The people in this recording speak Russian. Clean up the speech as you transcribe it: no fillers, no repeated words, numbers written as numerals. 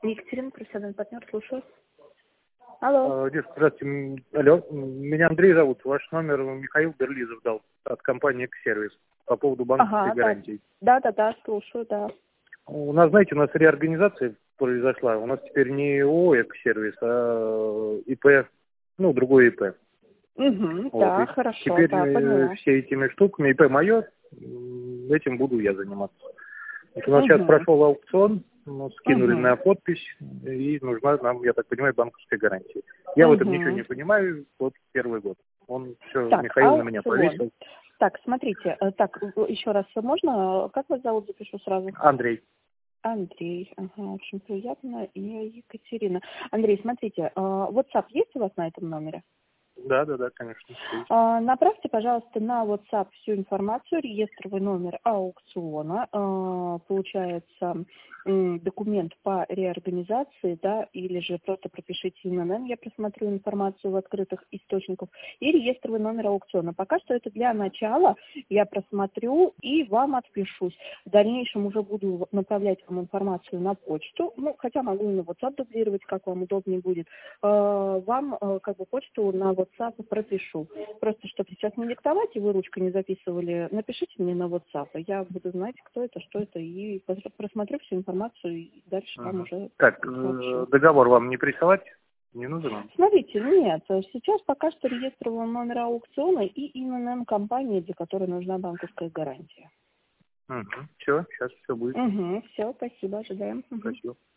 Екатерина, профессиональный партнер, слушаю. Алло. Девушка, здравствуйте. Алло. Меня Андрей зовут. Ваш номер Михаил Берлизов дал от компании «Эксервис» по поводу банковской гарантии. Да, слушаю, да. У нас, знаете, реорганизация произошла. У нас теперь не ООО «Эксервис», а ИП, другой ИП. Угу, да, хорошо, теперь да, поняла. все этими штуками, ИП мое, этим буду я заниматься. У нас сейчас прошел аукцион, скинули на подпись, и нужна нам, я так понимаю, банковская гарантия. Я в этом ничего не понимаю, вот первый год. Он все, Так, Михаил на меня повесил. Так, смотрите, еще раз можно, как вас зовут, запишу сразу? Андрей. Андрей, очень приятно, и Екатерина. Андрей, смотрите, WhatsApp есть у вас на этом номере? Да, конечно. Направьте, пожалуйста, на WhatsApp всю информацию, реестровый номер аукциона, получается документ по реорганизации, да, или же просто пропишите ИНН, я просмотрю информацию в открытых источниках, и реестровый номер аукциона. Пока что это для начала, я просмотрю и вам отпишусь. В дальнейшем уже буду направлять вам информацию на почту, хотя могу и на WhatsApp дублировать, как вам удобнее будет. Вам почту на WhatsApp пропишу. Просто, чтобы сейчас не диктовать, и вы ручкой не записывали, напишите мне на WhatsApp. Я буду знать, кто это, что это, и просмотрю всю информацию, и дальше там уже... Так, договор вам не присылать? Не нужен он? Смотрите, нет. Сейчас пока что реестровый номер аукциона и ИНН компании, для которой нужна банковская гарантия. Все, сейчас все будет. Все, спасибо, ожидаем. Спасибо.